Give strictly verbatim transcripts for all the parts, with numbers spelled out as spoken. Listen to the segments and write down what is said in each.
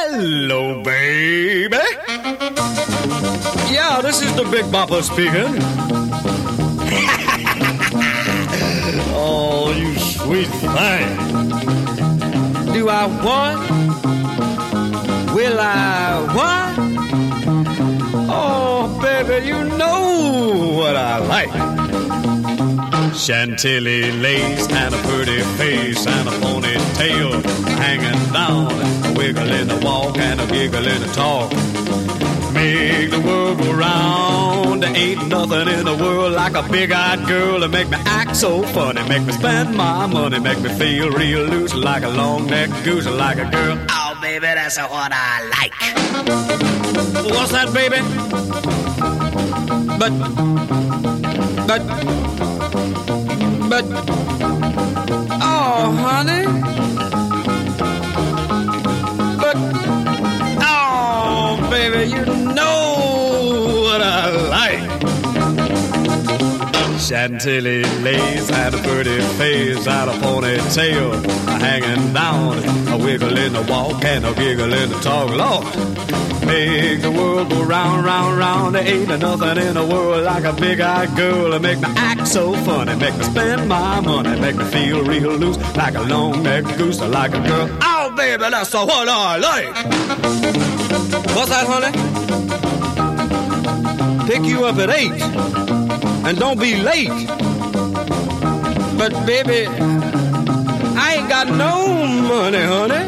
Hello, baby. Yeah, this is the Big Bopper speaking. Oh, you sweet thing. Do I want? Will I what? Oh, baby, you know what I like. Chantilly lace and a pretty face and a ponytail hanging down, a wiggle in the walk and a giggle in the talk. Make the world go round. There ain't nothing in the world like a big-eyed girl to make me act so funny, make me spend my money, make me feel real loose like a long-necked goose, like a girl. Oh, baby, that's what I like. What's that, baby? But, but, but, oh, honey. But, oh, baby, you know what I like. Chantilly lace and a pretty face and a ponytail hanging down, a wiggle in the walk and a giggle in the talk. Lord, make the world go round, round, round. There ain't nothing in the world like a big-eyed girl to make me act so funny, make me spend my money, make me feel real loose like a long-necked goose, like a girl. Oh, baby, that's what I like. What's that, honey? Pick you up at eight, and don't be late. But, baby, I ain't got no money, honey.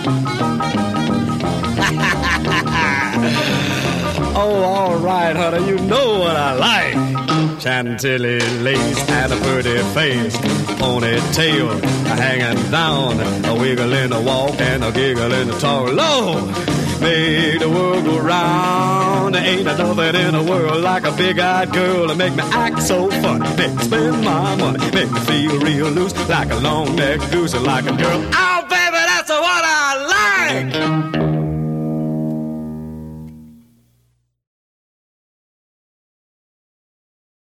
Oh, all right, honey, you know what I like. Chantilly lace and a pretty face, ponytail hanging down, a wiggle in the walk and a giggle in the talk. Lord, make the world go round. There ain't nothing in the world like a big-eyed girl to make me act so funny, make me spend my money, make me feel real loose like a long-necked goose, like a girl. Oh, baby, that's what I like.